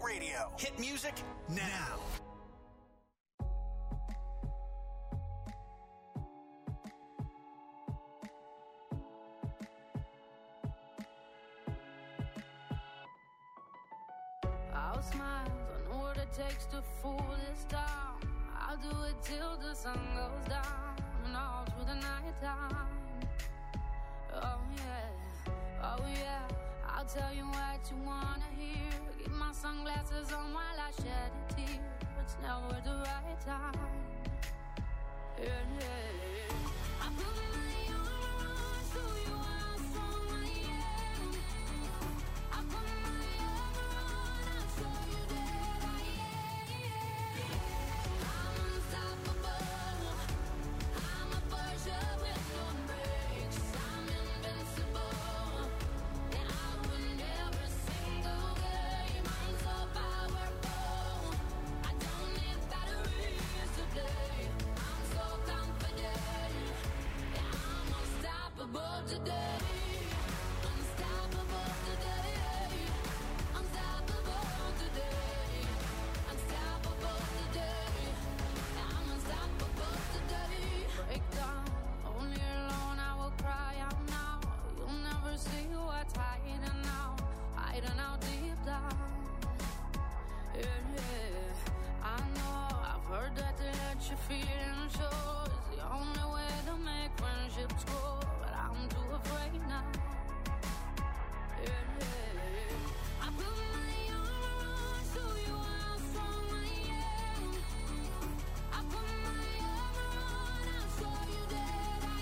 Radio. Hit music now. I'll smile, I know what it takes to fool this town. I'll do it till the sun goes down and all through the night time. Oh yeah, I'll tell you what you wanna hear. Keep my sunglasses on while I shed a tear. It's never the right time. Yeah. I put my armor on, show you how strong I am. I put my armor on, I'll show you that I am. I'm unstoppable. I'm a Porsche with no brakes. I'm invincible. And I win every single game. I'm so powerful. I don't need batteries to play. I'm so confident. Yeah, I'm unstoppable today. Unstoppable today. Unstoppable today. Unstoppable today. Yeah, I'm unstoppable today. Break down, only alone I will cry out now. You'll never see what's hiding out deep down. Yeah. I know, I've heard that to let you feel and show is the only way to make friendships grow. But I'm too afraid now. Yeah. I put my armor on, show you how strong I am. I put my armor on, I'll show you that I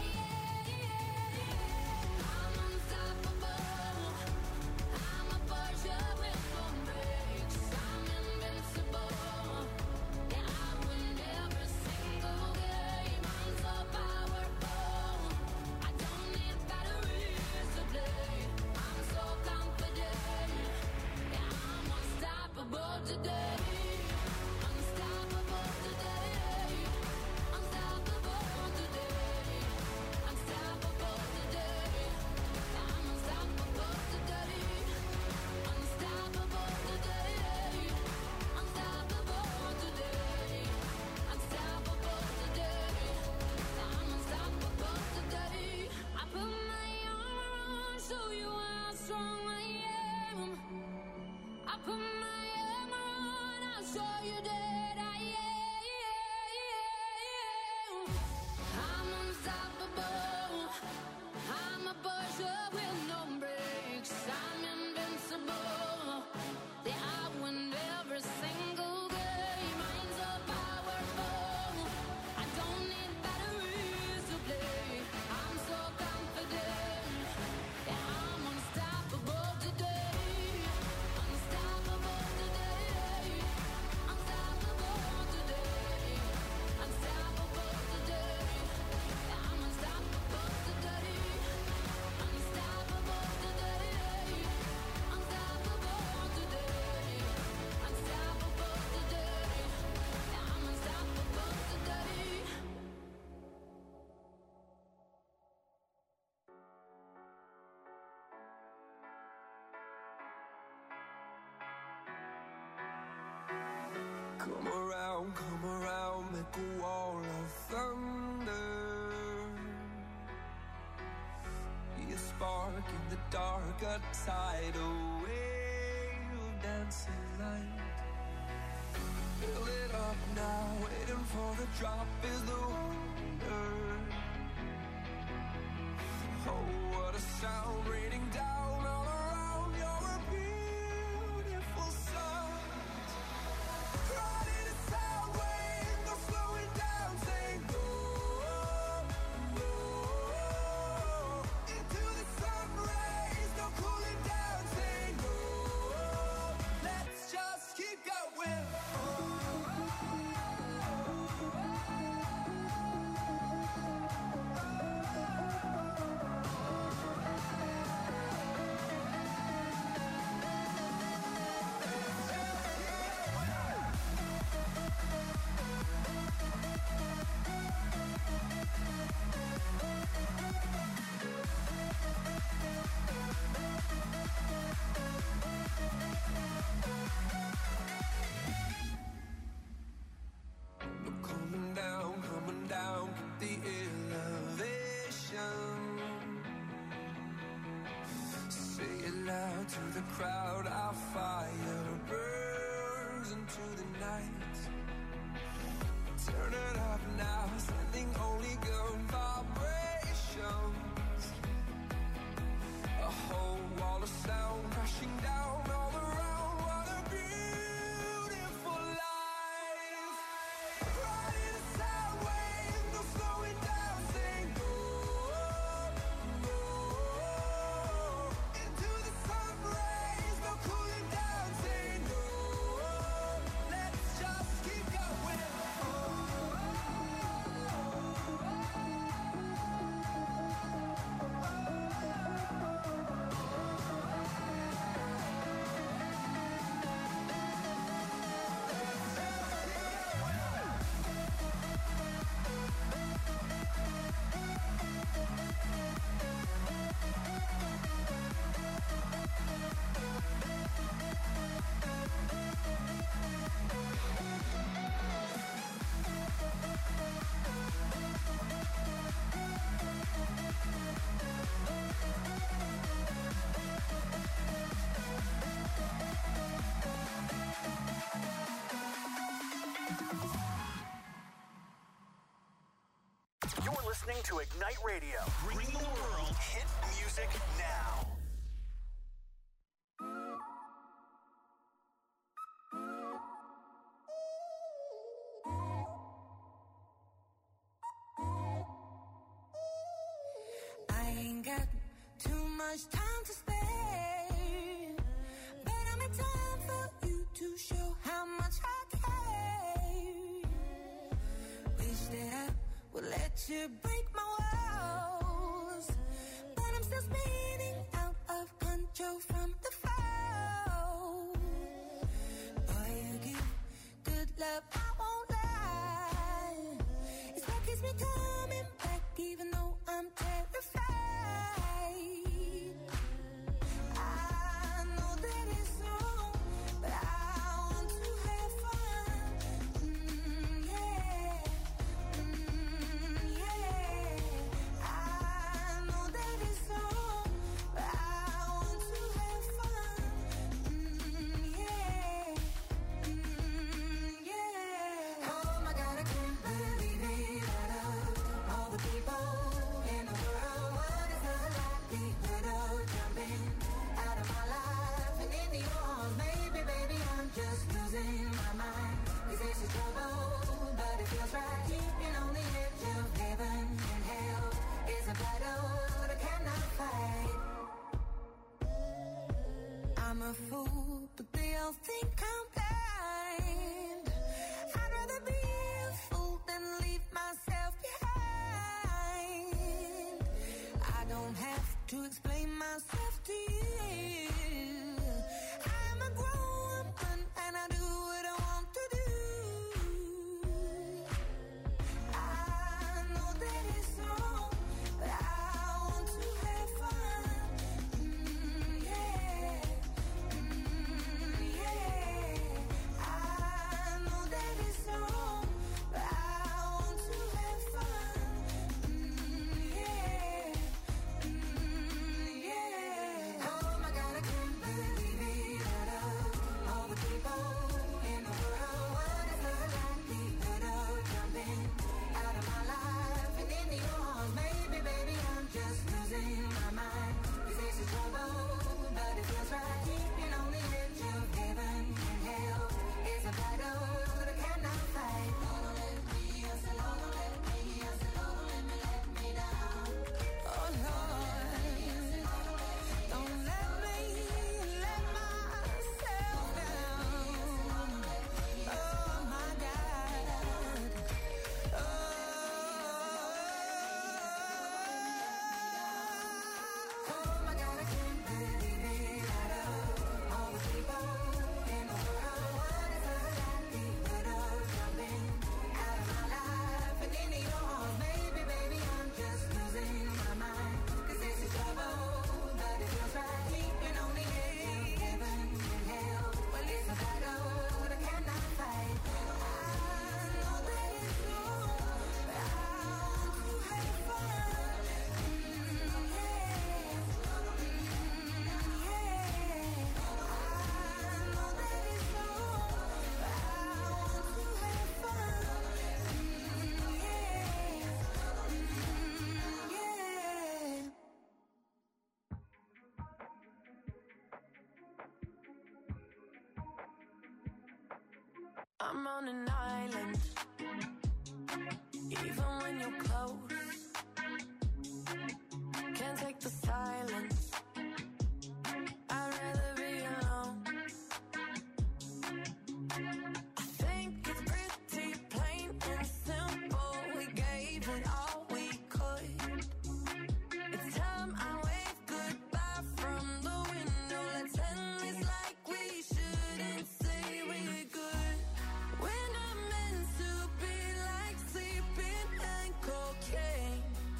am. I'm unstoppable. I'm a Porsche with no brakes. I'm invincible. Yeah, I win every single game. I'm so powerful. I don't need batteries to play. I'm so confident. Yeah, I'm unstoppable today. Unstoppable today. Unstoppable today. Unstoppable today. I'm unstoppable today. Unstoppable today. Unstoppable today. Unstoppable today. I'm unstoppable today. I put my armor on, show you how strong I am. I put my armor on, I'll show you that I am. I'm unstoppable. I'm a Porsche with no brakes. I'm invincible. Yeah, I win every single game. I'm so powerful. I don't need batteries to play. I'm so confident. Yeah, I'm unstoppable today. Unstoppable today. Unstoppable today. Unstoppable today. Yeah, I'm unstoppable today. Unstoppable today. Unstoppable today. Unstoppable today. Yeah, I'm unstoppable today. Come around, make a wall of thunder. Be a spark in the dark, a tidal wave of dancing light. Fill it up now, waiting for the drop is the wonder. Oh, what a sound raining down all around. You're a beautiful sight. Riding a sound wave, no slowing down, saying go, go. Into the sun rays, no cooling down, saying go. Let's just keep going. to the crowd, our fire burns into the night. Turn it up now, sending only good vibrations. A whole wall of sound crashing down all around. What a beautiful life. Riding a sound wave, no slowing down, saying go, go. Into the sun rays, no cooling down, saying go. Let's just keep going. You're listening to Ignite Radio, bringing the world hit music now. I ain't got too much time to spare, but I'm in time for you to show how much I care. Wish that I would let you break my walls, but I'm still spinning out of control from the fall. Boy, you give good love, I won't lie. It's what keeps me coming back, even though I'm terrified. I know that it's wrong, but I want to have fun. Yeah. Yeah. I know that it's wrong, but I want to have fun. Yeah. Yeah. Oh my God, I can't believe it. Out of all the people in the world, what is the likelihood of jumping out of my life and into yours? Maybe, baby, I'm just losing my mind. 'Cause this is trouble, but it feels right. Keeping on the edge of heaven and hell is a battle that I cannot fight. I'm a fool, but they all think I'm blind. I'd rather be a fool than leave myself behind. I don't have to explain myself to you. I'm a grown woman and I do what I want to do. I know that it's wrong, but I want to have fun. Yeah. I'm on an island. Even when you're close, can't take the silence. I'd rather be alone. I think it's pretty plain and simple. We gave it all we could. It's time I wave goodbye from the window. Let's end this like we shouldn't say we're good. We're not meant to be like sleeping and cocaine.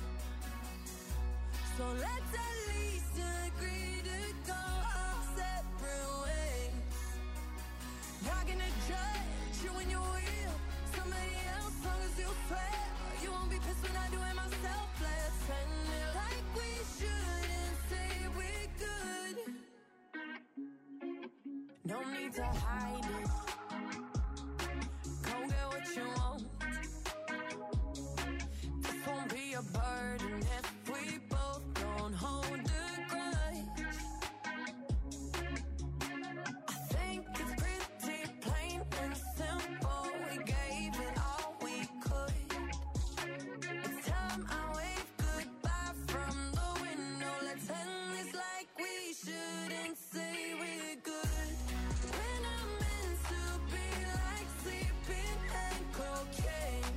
So let's at least agree to go our separate ways. Not gonna judge you when you're real. Somebody else, long as you swear. You won't be pissed when I do it myself. Let's end it like we shouldn't say we're good. No need to hide it. Go get what you want. This won't be a burden if we both don't hold a grudge. I think it's pretty plain and simple. We gave it all we could. It's time I wave goodbye from the window. Let's end this like we shouldn't say we're good. We're not meant to be like sleeping and cocaine.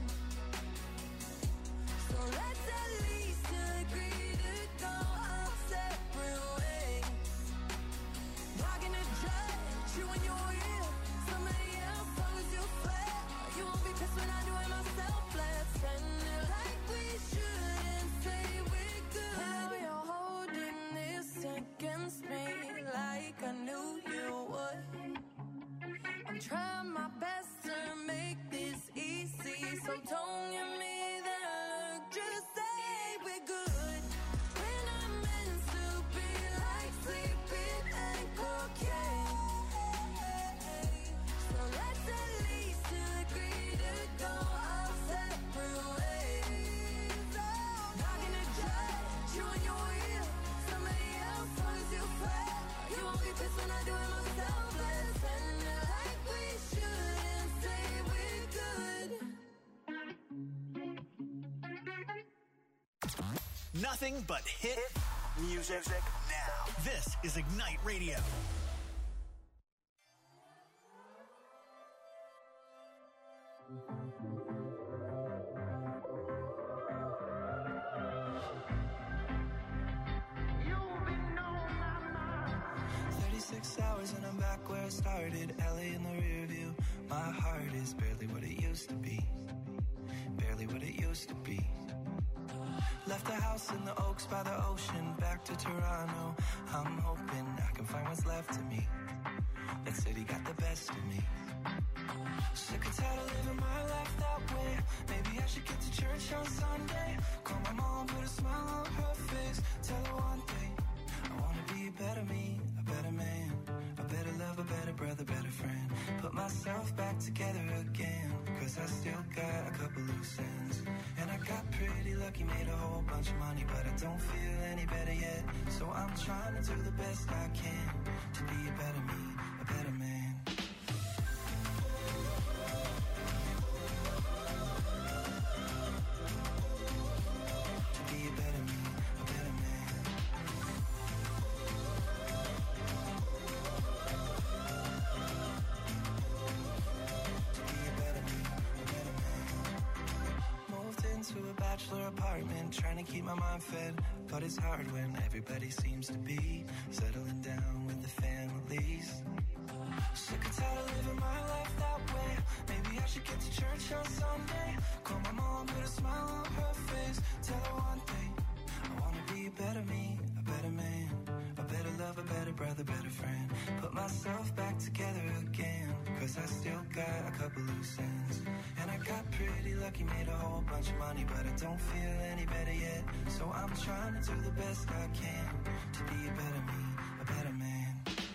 So let's at least agree to go our separate ways. Not gonna judge you when you're real. Somebody else, long as you swear. You won't be pissed when I do it myself. Let's end it like we shouldn't say we're good. Now you're holding this against me like I knew you would. I'm trying my best to make this easy, so don't give me that look. Just say we're good. We're not meant to be like sleeping and cocaine. So let's at least agree to go our separate ways. Not gonna judge you when you're real. Somebody else, long as you swear. You won't be pissed when I do it myself. Let's end it like we shouldn't say we're good. Nothing but hit music now. This is Ignite Radio. You've been on my mind. 36 hours and I'm back where I started. LA in the rear view. My heart is barely what it used to be. Barely what it used to be. Left the house in the Oaks by the ocean. Back to Toronto. I'm hoping I can find what's left of me. That city got the best of me. Sick and tired of living my life that way. Maybe I should get to church on Sunday. Call my mom, put a smile on her face. Tell her one thing. I wanna be a better me, a better man, a better love, a better brother, better friend. Put myself back together again. Cause I still got a couple loose ends. And I got pretty lucky, made a whole bunch of money, but I don't feel any better yet. So I'm trying to do the best I can to be a better me, a better man. To be a better me, a better man. To be a better me, a better man. Moved into a bachelor apartment, trying to keep my mind fed. But it's hard when everybody seems to be settling down with the families. Sick and tired of living my life that way. Maybe I should get to church on Sunday. Call my mom, put a smile on her face. Tell her one thing. I wanna be a better me, a better man, a better love, a better brother, better friend. Put myself back together again. Cause I still got a couple loose ends. And I got pretty lucky, made a whole bunch of money, but I don't feel any better yet. So I'm trying to do the best I can to be a better me, a better man.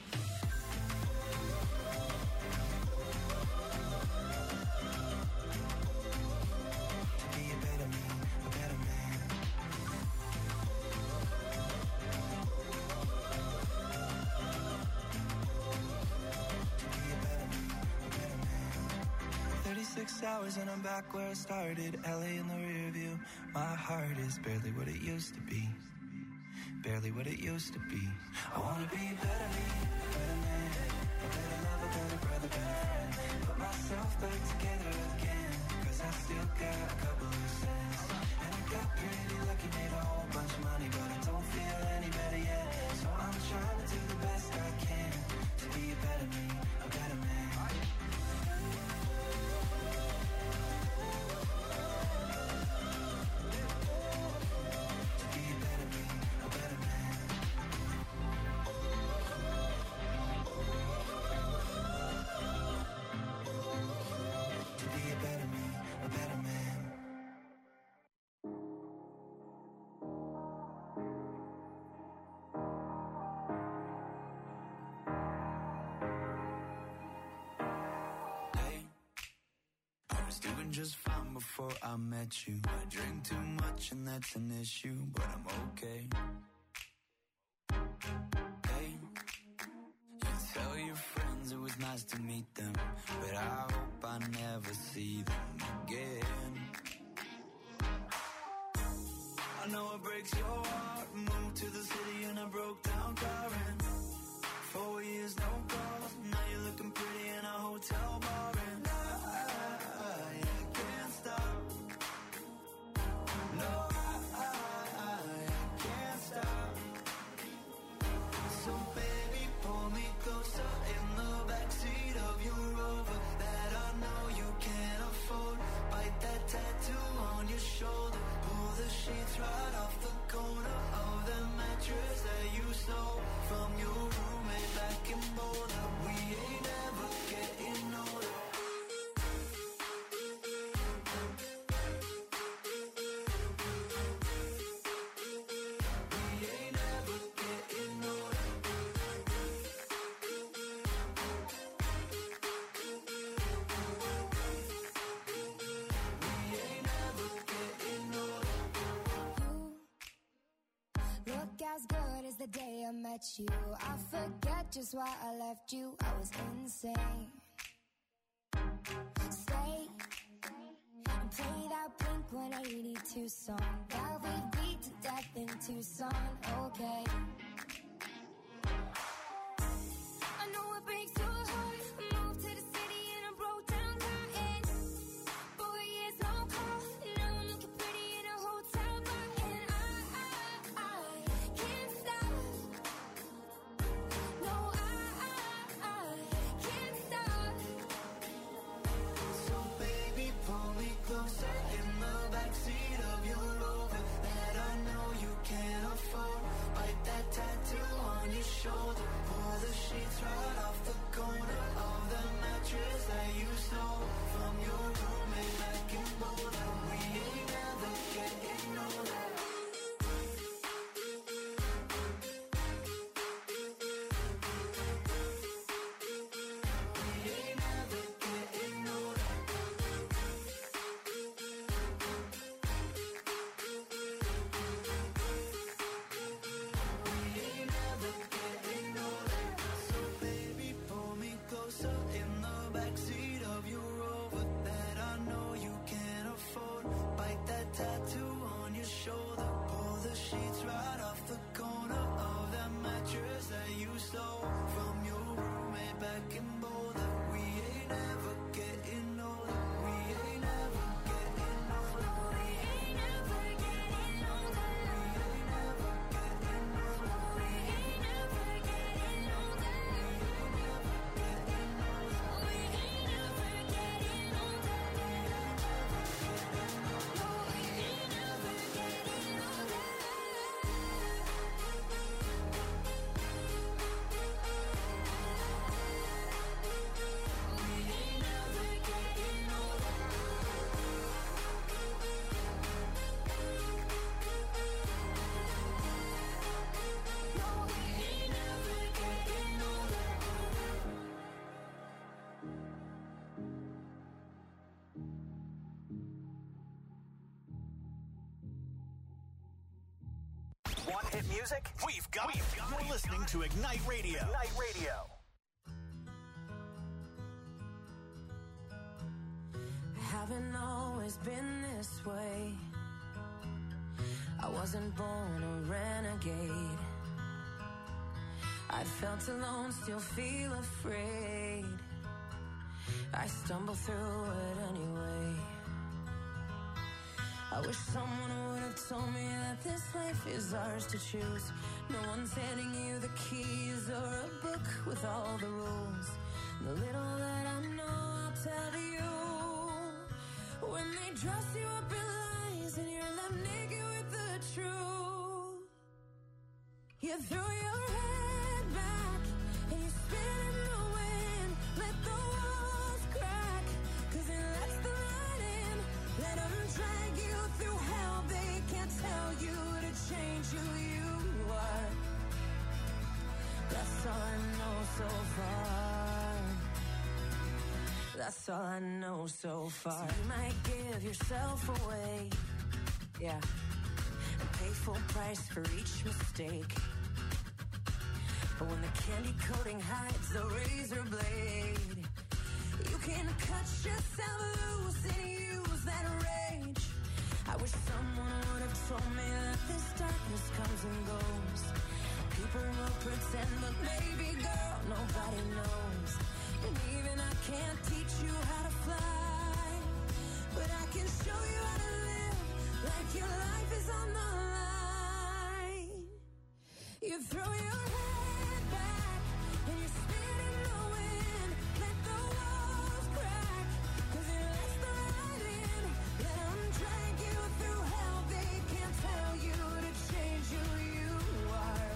To be a better me, a better man. To be a better me, a better man. 6 hours and I'm back where I started. LA in the rear view. My heart is barely what it used to be. Barely what it used to be. I wanna be better me, a better man, a better lover, better brother, better friend. Put myself back together again, cause I still got a couple loose ends. And I got pretty lucky, made a whole bunch of money, but I don't feel any better yet. So I'm trying to do the best I can to be a better me, a better man. Doing just fine before I met you. I drink too much and that's an issue, but I'm okay. Hey, you tell your friends it was nice to meet them, but I hope I never see them again. I know it breaks your heart. Moved to the city and I broke down crying. 4 years, no calls. Now you're looking pretty in a hotel bar, and I can't stop. No, I can't stop. So baby, pull me closer in the backseat of your Rover that I know you can't afford. Bite that tattoo on your shoulder. Pull the sheets right off the corner of the mattress that you stole from your roommate back in Boulder. We ain't ever getting older. We ain't ever getting older. We ain't ever getting older. You look as good as the day I met you. I forget just why I left you. I was insane. Stay and play that Blink 182 song that we beat to death in Tucson. Okay. I know it breaks your heart. I moved to the city and I broke down crying. 4 years, no call. Now I'm looking pretty in a hotel bar, and I can't stop. No, I can't stop. So baby, pull me closer in the backseat of your Rover that I know you can't afford. Bite that tattoo on your shoulder. Pull the sheets right off the corner of the mattress that you stole from your roommate back in Boulder. We ain't ever getting older. We ain't ever getting older. We ain't ever getting older. So baby, pull me closer in the backseat of your Rover that I know you can't afford. Bite that tattoo on your shoulder. Pull the sheets right off the corner of that mattress that you stole from your roommate back in Boulder. We ain't ever getting older. We ain't ever getting older. We ain't ever getting older. We ain't ever getting older. We ain't ever getting older. We ain't ever getting older. No, we ain't ever getting older. We ain't ever getting older. No, we ain't ever getting older. Want hit music? We've got it. You're listening to Ignite Radio. Ignite Radio. always been this way. I wasn't born a renegade. I felt alone, still feel afraid. I stumble through it anyway. I wish someone would have told me that this life is ours to choose. No one's handing you the keys or a book with all the rules. The little that I know, I'll tell to you. When they dress you up in lies and you're left naked with the truth, you throw your head back and you spin in the wind. Let the walls crack, 'cause it lets the light in. Let them drag you through hell. They can't tell you to change who you are. That's all I know so far. That's all I know so far. So you might give yourself away, yeah, and pay full price for each mistake. But when the candy coating hides the razor blade, you can cut yourself loose and use that rage. I wish someone would have told me that this darkness comes and goes. People will pretend, but baby girl, nobody knows. And even I can't teach you how to fly, but I can show you how to live like your life is on the line. You throw your head back and you spin in the wind. Let the walls crack, 'cause it lets the light in. Let them drag you through hell. They can't tell you to change who you are.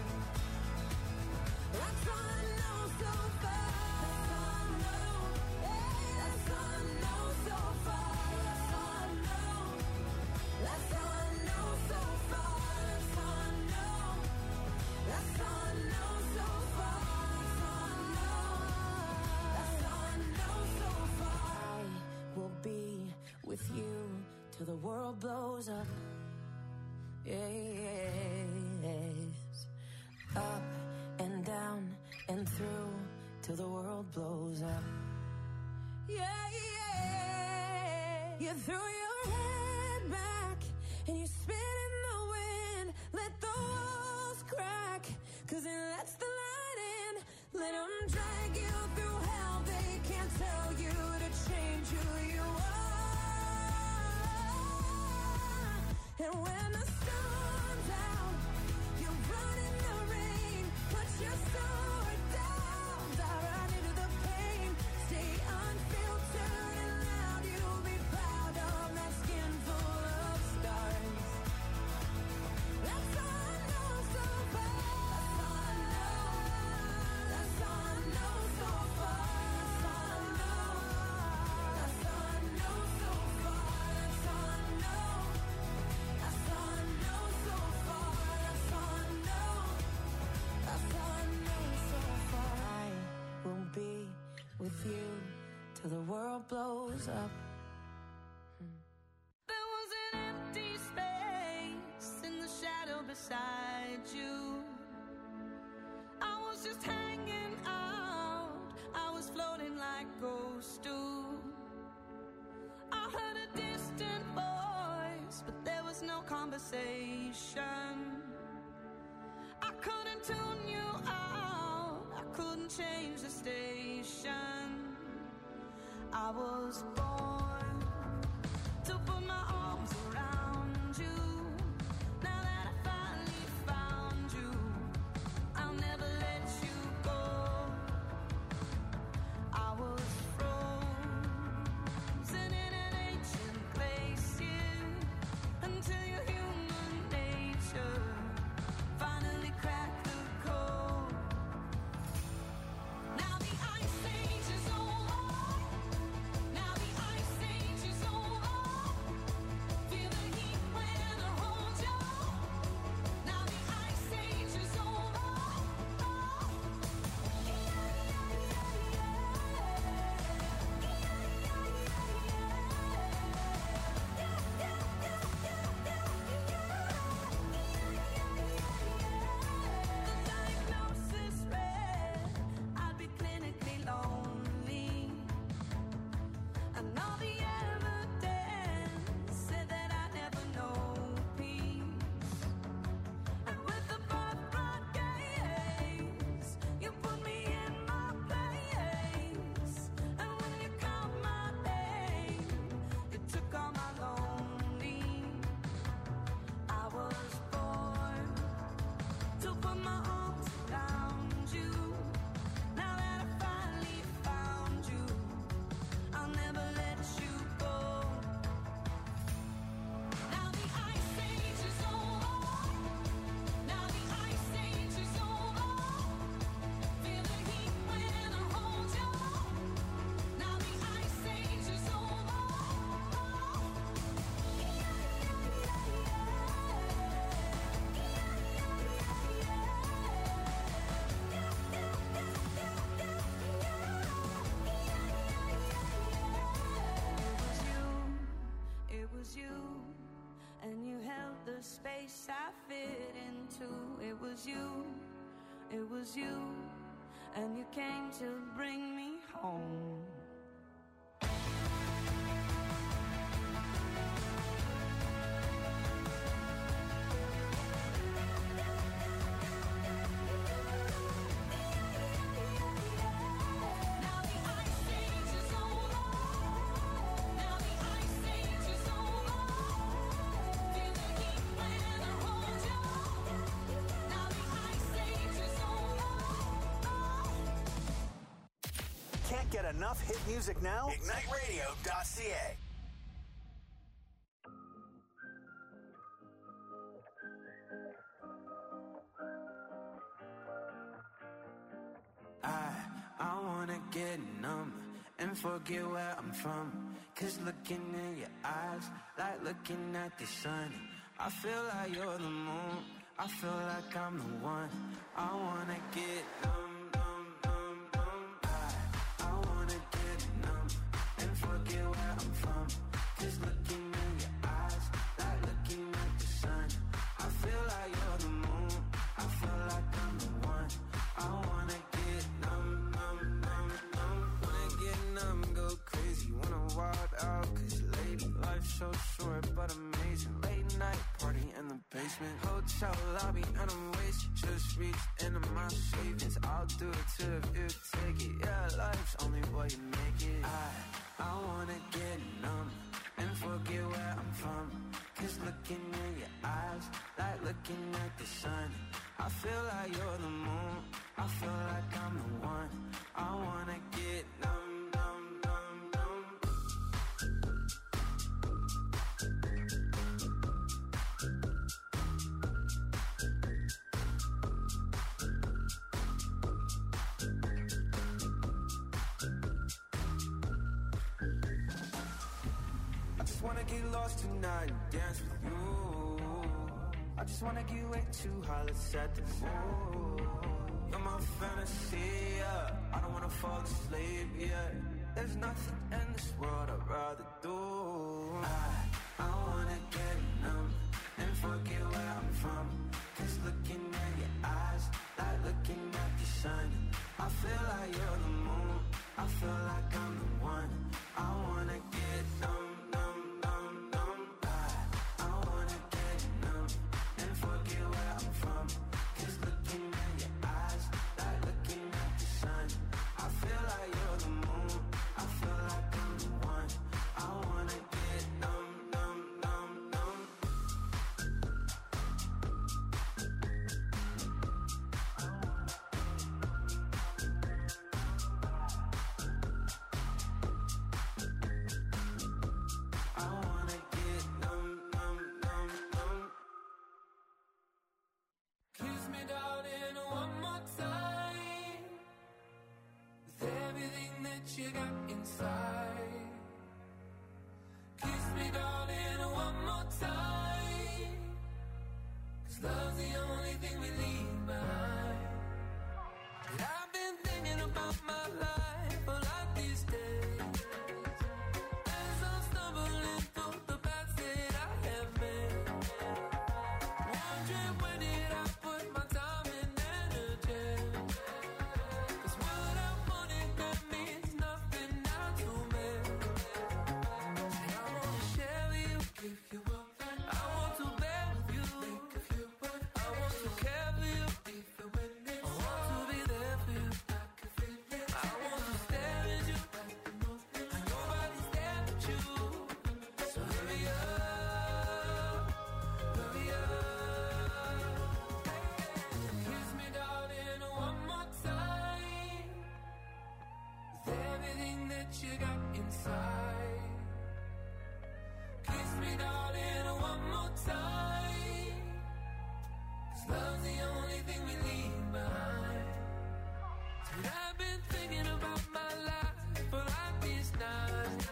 That's all I know so far. That's all I know. Hey, that's all I know so far. That's all I know. That's all I know so far. That's all I know. That's all I know so far. That's all I know. That's all I know so far. I will be with you till the world blows up. Yes. Up and down and through till the world blows up. Yeah, yeah. You throw your head back and you spin in the wind. Let the walls crack, 'cause it lets the light in. Let them drag you through hell. They can't tell you to change who you are. And when the storm's out, you run in the rain. Put your sword down, dive right into the pain. Stay unfiltered and loud. You'll be proud of that skin full of scars. That's all I know so far. That's all I know. That's all I know so far. That's all I know. That's all I know so far. That's all I know. That's all I know so far. That's all I know. That's all I know so far. I will be with you till the world blows up. There was an empty space in the shadow beside you. I was just hanging out. I was floating like ghosts do. I heard a distant voice, but there was no conversation. I couldn't tune you out. I couldn't change the station. I was born to put my arms around you. Now that I finally found you, I'll never let you go. I was frozen in an ancient glacier until your human nature finally cracked the code. Now the ice age is over. Now the ice age is over. the space I fit into. It was you, and you came to bring me home. Can't get enough hit music now? IgniteRadio.ca. I wanna get numb and forget where I'm from. 'Cause looking in your eyes, like looking at the sun. I feel like you're the moon, I feel like I'm the one. I wanna get numb. Forget where I'm from. Just looking in your eyes, like looking at the sun. I feel like you're the moon, I feel like I'm the one. I wanna get numb. Wanna get numb, go crazy, wanna wild out. 'Cause lady, life's so short but amazing. Late night party in the basement, hotel lobby and I'm wasted. Just reached into my savings, I'll do it too if you take it. Yeah, life's only what you make it. I wanna get numb and forget where I'm from. 'Cause looking in your eyes, like looking at the sun. I feel like you're the moon, I feel like I'm the one. I wanna get numb. I wanna get lost tonight and dance with you. I just wanna get way too high, let's set the mood. You're my fantasy, yeah. I don't wanna fall asleep, yeah. There's nothing in this world I'd rather do. I wanna get numb and forget where I'm from. 'Cause looking at your eyes, like looking at the sun. I feel like you're the moon, I feel like I'm the one. I wanna get numb. You got inside. Kiss me, darling, one more time. 'Cause love's the only thing we leave behind. And I've been thinking about my life for like these days. As I'm stumbling through the paths that I have made. Wondering where did I put my time and energy. 'Cause what I wanted that means nothing now to me. And I wanna share with you, give you up. I want to bear with you, think of you. I want to care for you, even when it's I want to be there for you, I can feel it. I want to stare at you, and nobody's there but you. So hurry up, hurry up. Kiss me, darling, one more time. With everything that you got inside. Kiss me, darling, one more time. 'Cause love's the only thing we leave behind. And I've been thinking about my life for like these nights.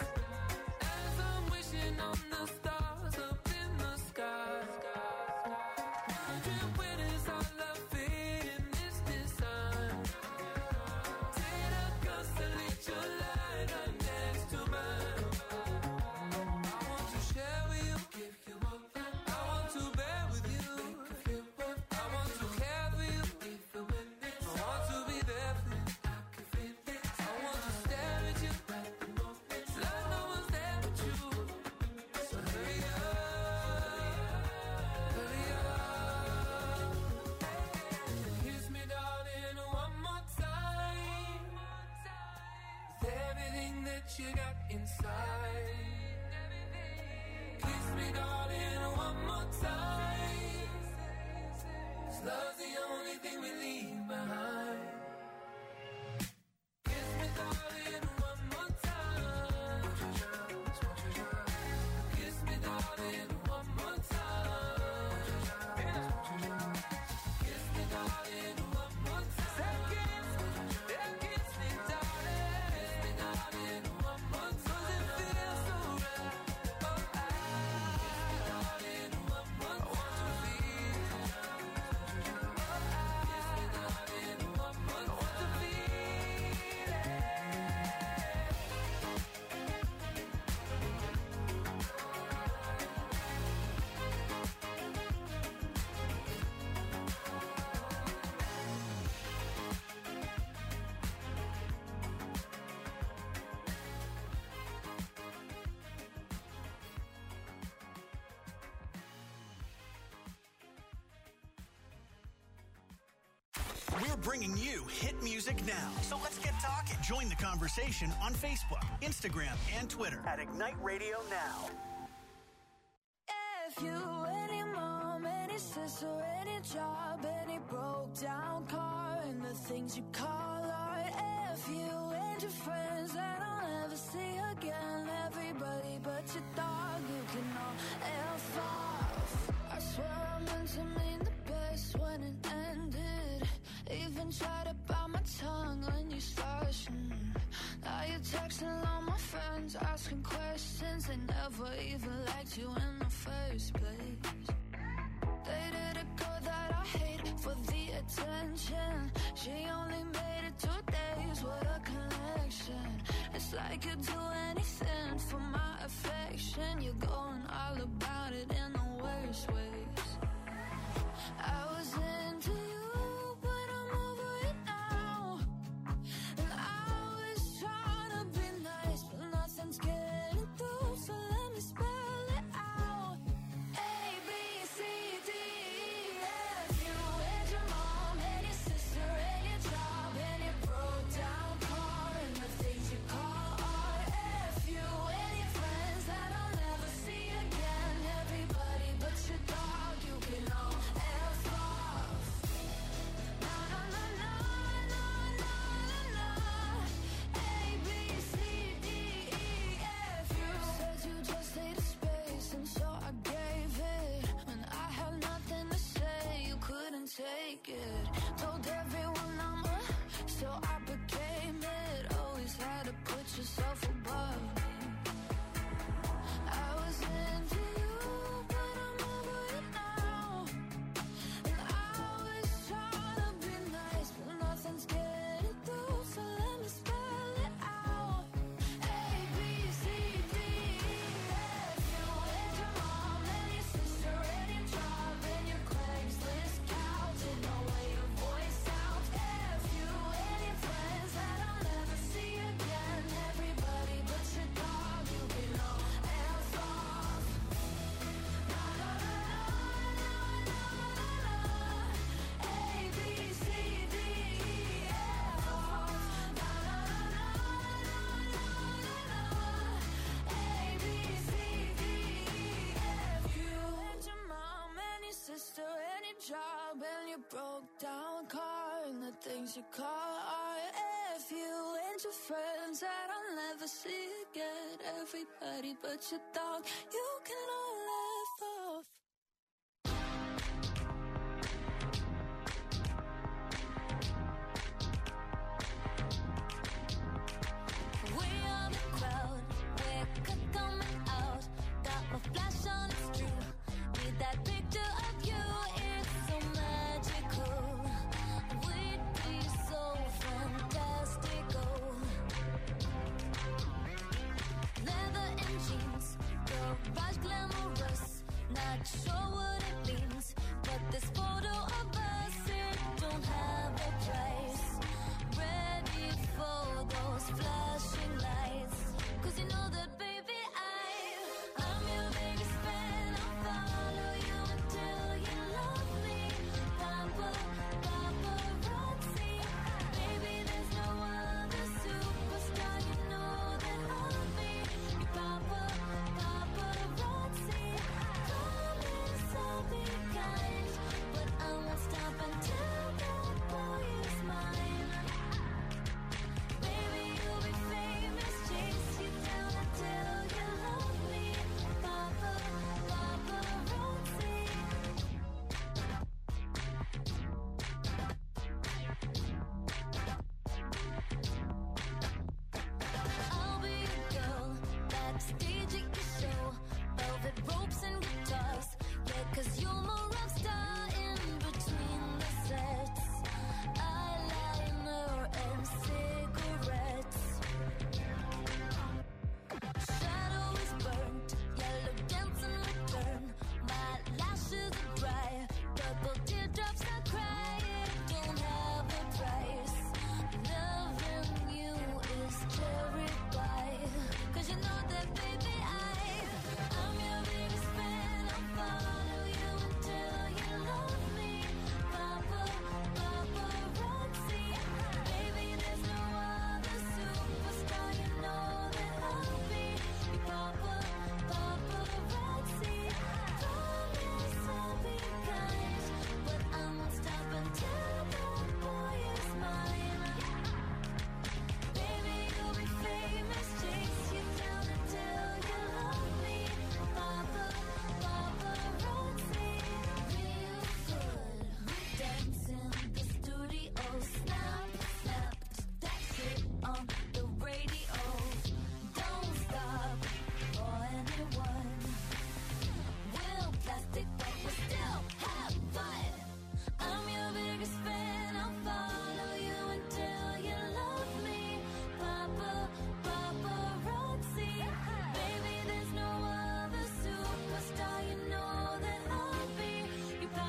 As I'm wishing on the stars up in the sky. Wondering where does our love fit in this design. Did I constellate your light right next to mine? I want to share with you, give you up. I want to We're bringing you hit music now. So let's get talking. Join the conversation on Facebook, Instagram, and Twitter at Ignite Radio Now. If you, any mom, any sister, any job, any broke down car, and the things you call art. If you and your friends that I'll never see again, everybody but your dog, you can all F off. I swear I meant to mean the best when it ended. Even tried to bite my tongue when you started. Now you're texting all my friends, asking questions. They never even liked you in the first place. Dated a girl that I hate for the attention. She only made it 2 days with a connection. It's like you'd do anything for my affection. You're going all about it in the worst ways. I was into you, but I'm over it now. And I was trying to be nice, but nothing's getting through. So let me spell it out. A, B, C, D, E, F. You and your mom and your sister and your job and your broke down car and the things you call art. F. You and your friends that I'll never see again. Everybody but your dog, you can all F off. Na na na na na na na na. A, B, C, D, E, F. You said you just needed space, and so I gave it. When I had nothing to say, you couldn't take it. Told everyone I'm so I became it. Always had to put yourself above me. I was into you, but I'm over it now. And I was trying to be nice, but nothing's getting through. So let me spell it out. A, B, C, D, E, F. You and your mom and your sister and your job and your Craigslist couch and the way your voice sounds. F. You and your friends that I'll never see again. Everybody but your dog, you can all F off. Na na na na na na na. A, B, C, D, E, F off. Na na na na na na na. A, B, C, D, E, F. You and your mom and your sister and your job and your broke down car and the things you call art. F. You and your friends that I'll never see again. Everybody but your dog, you can all F off. We are the crowd, we're coming out. Got my flash on, it's true. Need that picture of you, it's so magical. We'd be so fantastical. Leather and jeans, garage glamorous.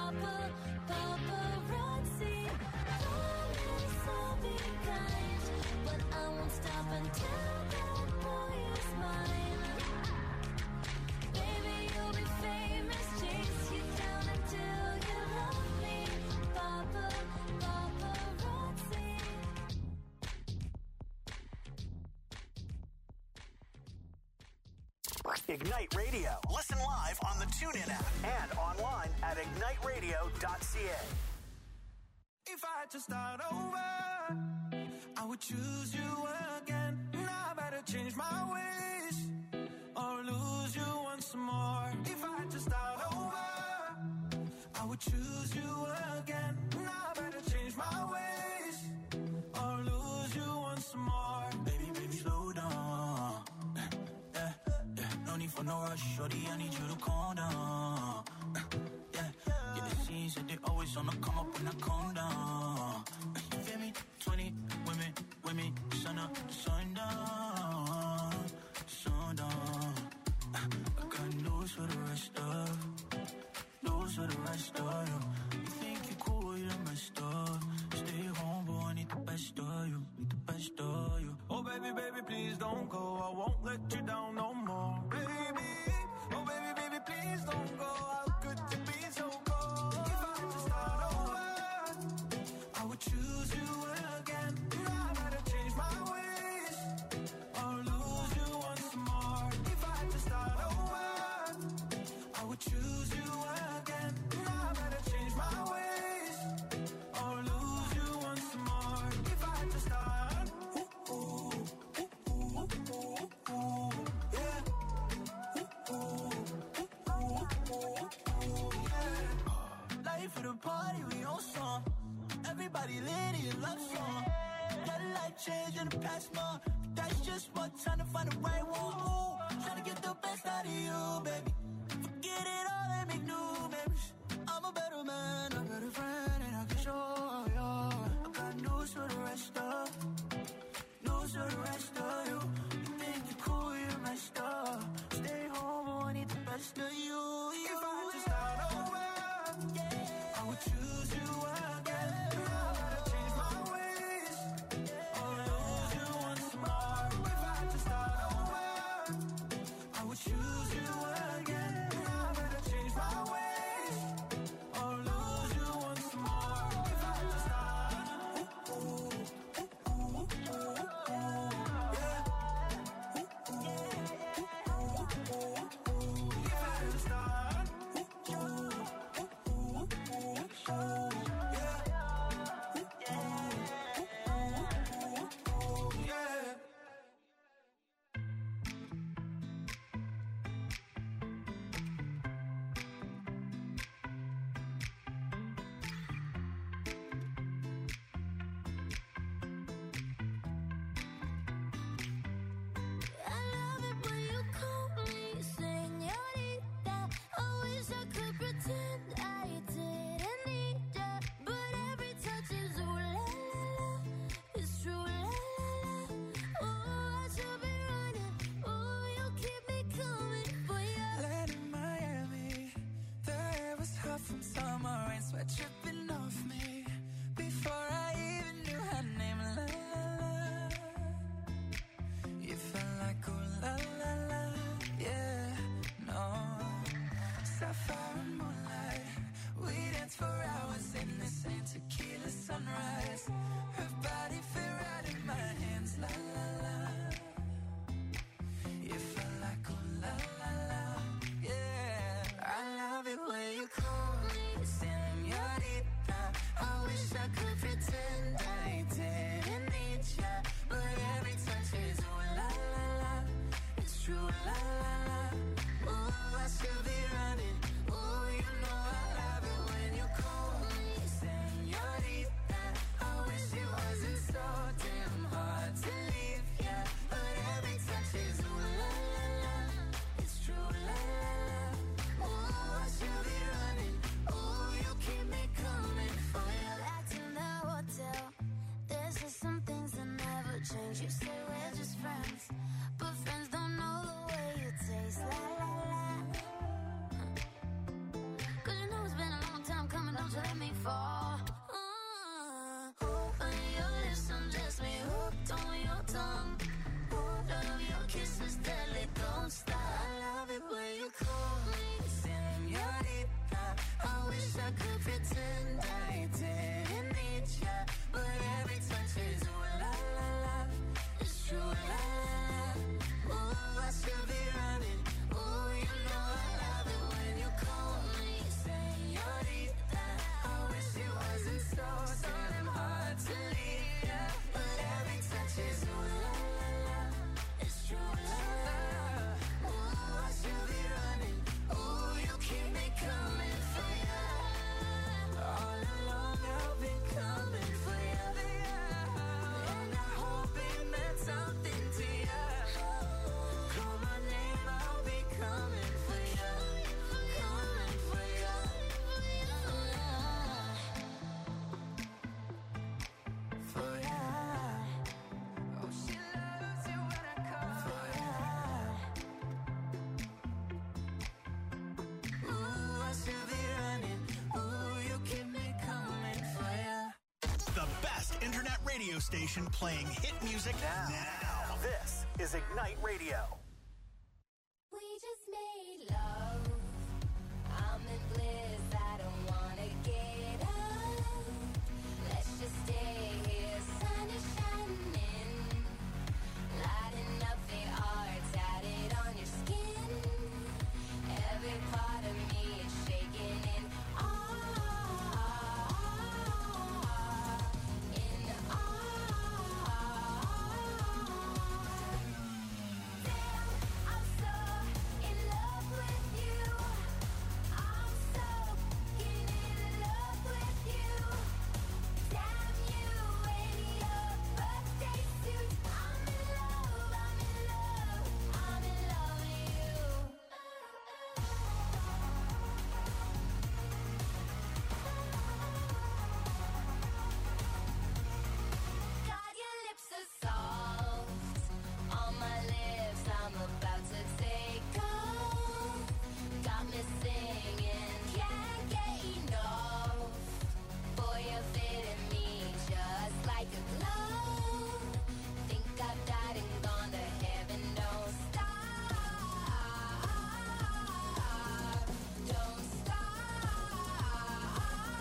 paparazzi. Promise I'll be kind, but I won't stop until that boy is mine. Baby, you'll be famous, chase you down until you love me. Paparazzi. Ignite Radio. Listen live on the TuneIn app and online at igniteradio.ca. If I had to start over, I would choose you again. Now I better change my ways or lose you once more. If I had to start over, I would choose you again. Now I better change my ways or lose you once more. Baby, baby, slow down. No need for no rush, shorty, I need you to calm down. Get the scenes that they always on the come up when I calm down. You feel me? 20 women, sun up, sundown, sundown. I got news for the rest of you. You think you're cool, you're messed up. Stay home, boy, I need the best of you, Oh, baby, baby, please don't go. I won't let you down no more, baby. Oh, baby, baby, please don't go. How could you be so cold? If I had to start over, I would choose you again. Now I better change my ways or lose you once more. If I had to start over, I would choose you again. Now I better change my ways or lose you once more. If I had to start, yeah. Life for the party, we on song. Everybody lit in love song. Got a life change in the past month. That's just one time to find the right one. Ooh, trying to get the best out of you, baby. Forget it all and make new memories. I'm a better man, a better friend, and I can show you. I got news for the rest of you. You think you're cool, you're messed up. Stay home, I need the best of you. If I had to start over, I would choose you again. Now I gotta change my ways or lose you once more. If I had to start over, I would choose you again. Now I gotta change my ways or lose you once more. If I had to start, change. You say we're just friends, but friends don't know the way you take I could pretend I didn't need ya, but every touch is ooh la la la. It's true, la la la. Ooh, I should be running. Ooh, you know I love it when you call me señorita. I wish it wasn't so damn hard to leave ya, but every touch is ooh la la la. It's true, la la la. Ooh, I should be running. Ooh, you keep me coming for ya. All along I've been coming for ya, and I hope it meant something to ya. Call my name, I'll be coming for ya, coming for ya. For ya. Oh, she loves you when I call for ya. Ooh, I should be running. Ooh, you keep me coming for ya. The best internet radio station playing hit music now. This is Ignite Radio. We just made love. I'm in bliss. I don't wanna get up. Let's just stay here. Sun is shining, lighting up the art tatted on your skin. Every part of me is shaking in awe, in awe. Damn, I'm so in love with you. I'm so in love with you. Damn you in your birthday suit. I'm in love, I'm in love, I'm in love with you. God, your lips are soft on my lips. I'm about to take off. Got me singing, can't get enough. Boy, you're fitting me just like a glove. Think I've died and gone to heaven. Don't stop, don't stop.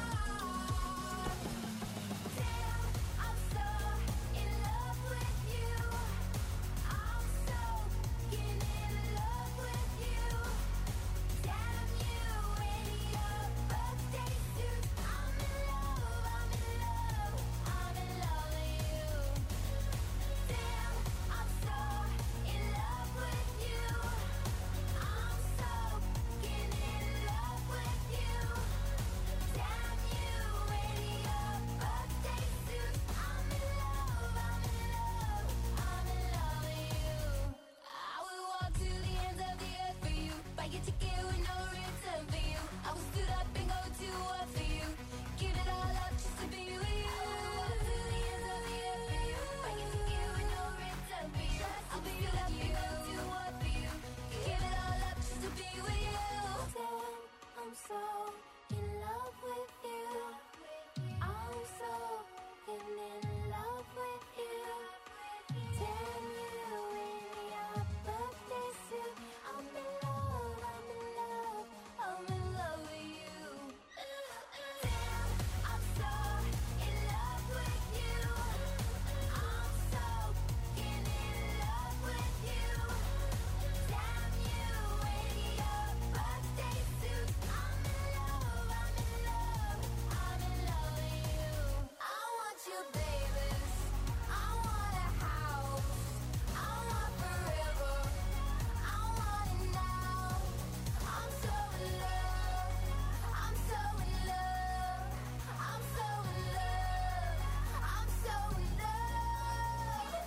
Damn, I'm so in love with you. I'm so in love with you. Damn you in your birthday suit. I'm in love, I'm in love, I'm in love with you. Damn, I'm so in love with you. I'm so in love with you. Damn you in your birthday suit. I'm in love, I'm in love, I'm in love with you. I would walk to the ends of the earth for you. Buy your ticket with no return for you. I would stood up and go to war for you. Give it all up just to be with you. I would walk to the ends of the earth for you. Buy your ticket with no return for you. I would stood up and go to war for you. Give it all up just to be with you. Damn, I'm so in love with you. I'm so in love with you. Damn you in your birthday suit. I'm in love, I'm in love, I'm in love with you. Damn, I'm so in love with you. I'm so in love with you. Damn you in your birthday suit. I'm in love, I'm in love, I'm in love with you. I want you, babies. I want a house. I want forever. I want it now. I'm so in love. I'm so in love. I'm so in love. I'm so in love.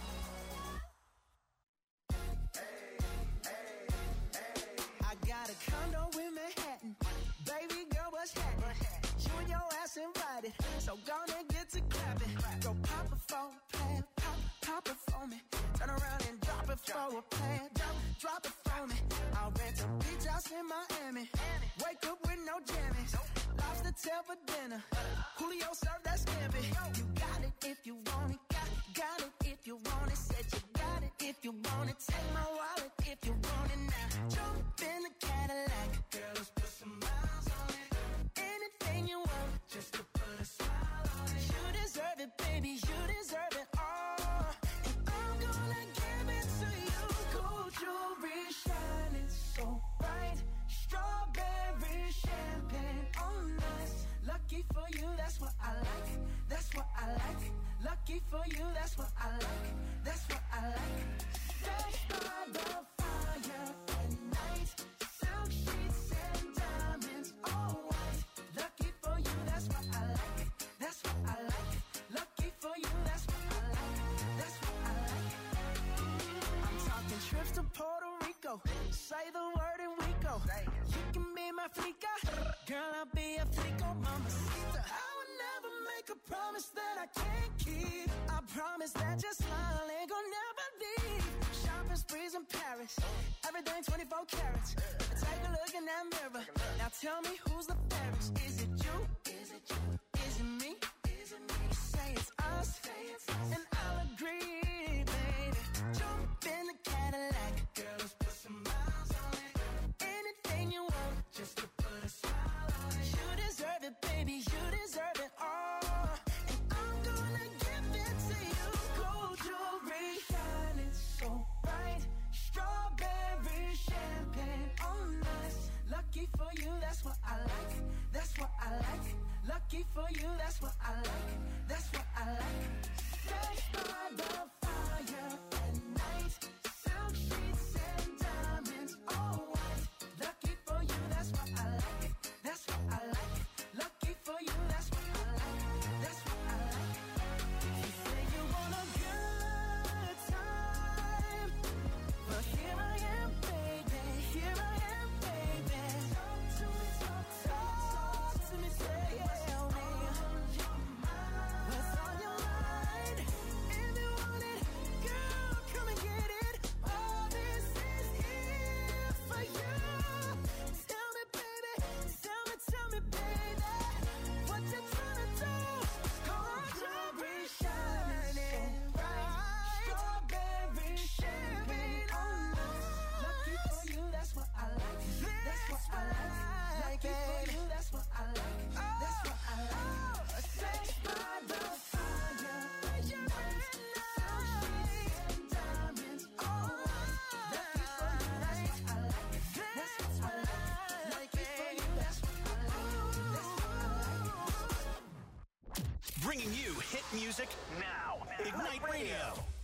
I got a condo in Manhattan. Baby girl, what's happening? You and your ass invited, so gonna get to clapping. Go pop it for a plan, pop it for me. Turn around and drop it for a plan, drop it for me. I'll rent a beach house in Miami. Wake up with no jammies. Lobster tail for dinner. Julio served that scampi. You got it if you want it. Got it if you want it. Said you got it if you want it. Take my wallet if you want it now. Jump in the Cadillac. Girl, let's put some miles on it. Anything you for you, that's what I like. That's what I like. Sex by the fire at night. Silk sheets and diamonds, all white. Lucky for you, that's what I like. That's what I like. Lucky for you, that's what I like. That's what I like. I'm talking trips to Puerto Rico. Say the word and we go. You can be my flica. Girl, I'll be a flico, mamacita. I would never make a promise that I can't keep. I promise that your smile ain't gonna never leave. Shopping sprees in Paris. Everything 24 carats. Take a look in that mirror. Now tell me who's the fairest. Is it you? Is it you? Is it me? Is it me? Say it's us. And I'll agree, baby. Jump in the Cadillac. Girl, let's put some miles on it. Anything you want, just to put a smile on it. You deserve it, baby. You deserve it all. And I'm gonna give it to you. Gold jewelry shining so bright. Strawberry champagne on us. Lucky for you, that's what I like. That's what I like. Lucky for you, that's what I like. That's what I like. Sex by the fire at night. Silk sheets and diamonds, all white. Lucky for you, that's what I like. That's what I like. Lucky for you, that's what I like. That's what I like. You say you want a good time, but here I am, baby. Here I am, baby. Talk to me, talk to me, tell me what's on your mind. If you want it, girl, come and get it. All this is here for you. Tell me, baby, tell me, baby, what you tryna do? Gold jewelry shining bright. Strawberry champagne on us. Lucky for you, that's what I like. That's what I like. Lucky for you, that's what I like. That's what I like. Sex by the fire at night. Silk sheets and diamonds, all white. Lucky for you, that's what I like. That's what I like. Lucky for you, that's what I like. That's what I like. Bringing you hit music now. Ignite Radio.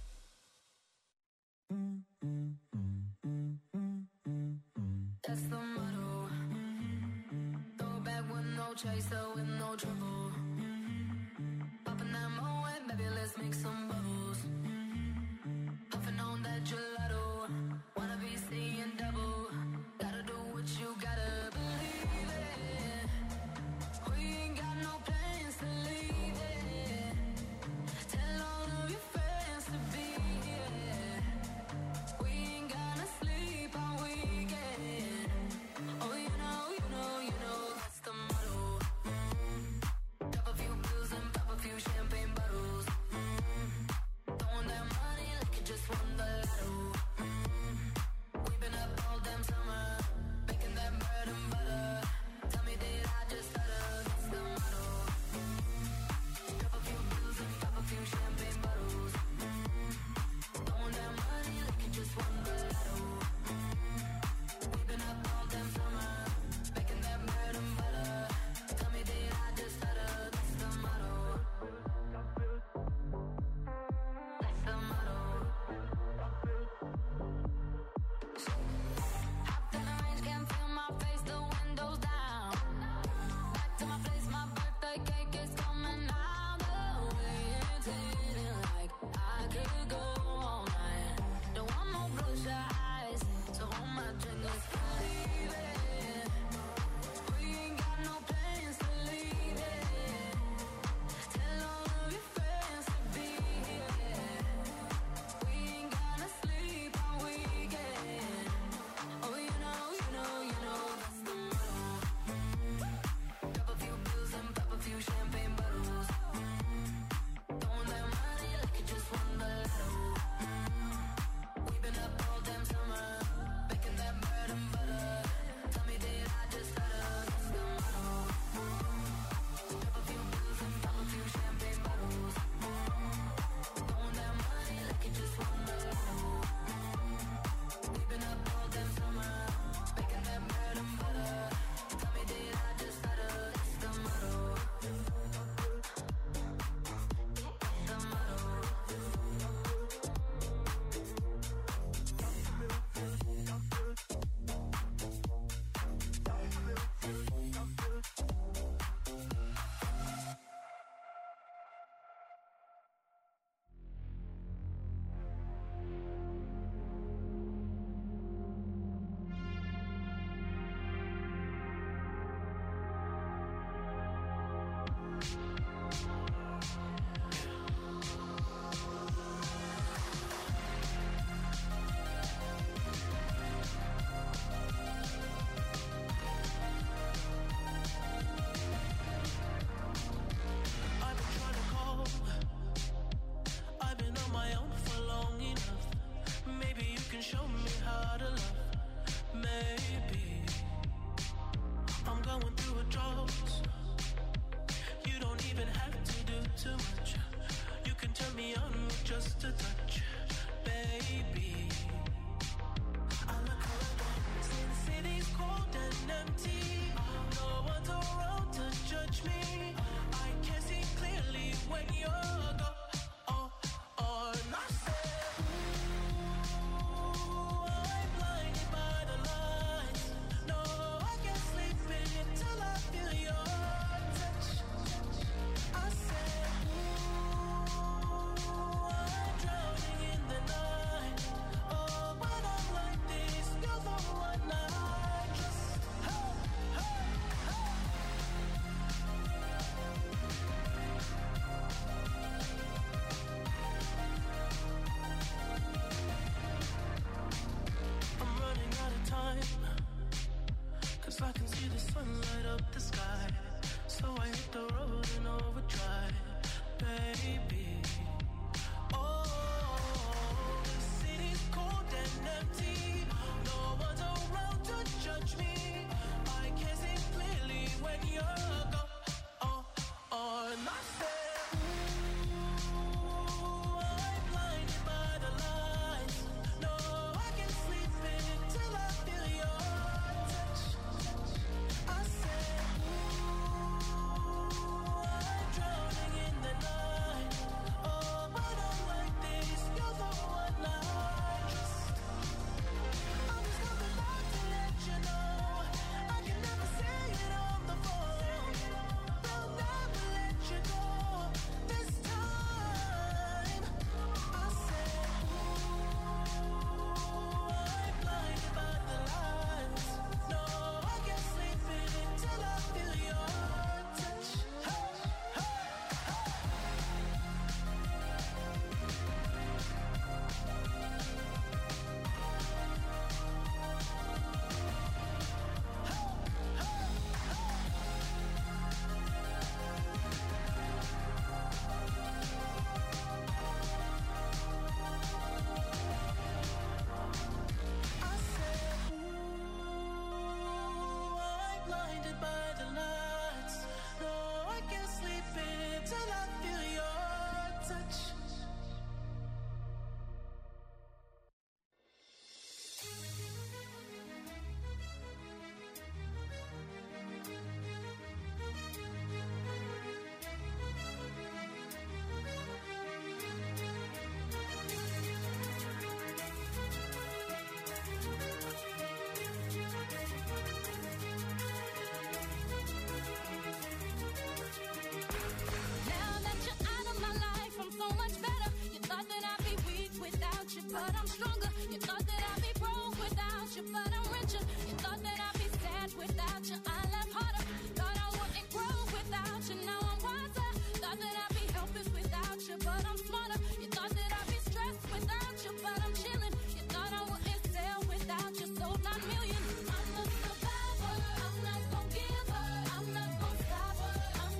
That's the motto. Throw back with no chaser, with no trouble. Popping that Moet, baby, let's make some bubbles. Puffing on that gelato. Wanna be seeing double. Gotta do what you gotta believe it. We ain't got no plans to leave it. Tell all of your friends to be here. We ain't gonna sleep all weekend. Oh, you know, that's the motto. Drop a few pills and pop a few champagne bottles. Throwing that money like you just won the lotto. a touch, baby. I look around, since city's cold and empty, no one's around to judge me. I can see clearly when you're gone. And I said, ooh, I'm blinded by the lights. No, I can't sleep until I feel your touch. I said, ooh, I'm drowning in the night. Oh, when I'm like this, you're the one I trust. Hey, hey, hey. I'm running out of time, 'cause I can see the sun light up the sky. So I hit the road in overdrive, baby. Oh, the city's cold and empty. No one's around to judge me. I can see clearly when you're gone. And I said, ooh, I'm blinded by the lights. No, I can't sleep until I feel your touch. I said, ooh, I'm drowning in the night. Oh, when I'm like this, you're the one I trust. I'm just coming back to let you know I can never say it on the phone. They'll never let you go this time. I said, ooh, I'm blinded by the lights. No, I can't sleep until I feel your touch. Hey, hey, I said, ooh, I'm blinded by the lights. No, I can't sleep until I feel your touch. Now that you're out of my life, I'm so much better. You thought that I'd be weak without you, but I'm stronger. You thought that I'd be broke without you, but I'm richer. You thought that I'd be sad without you. I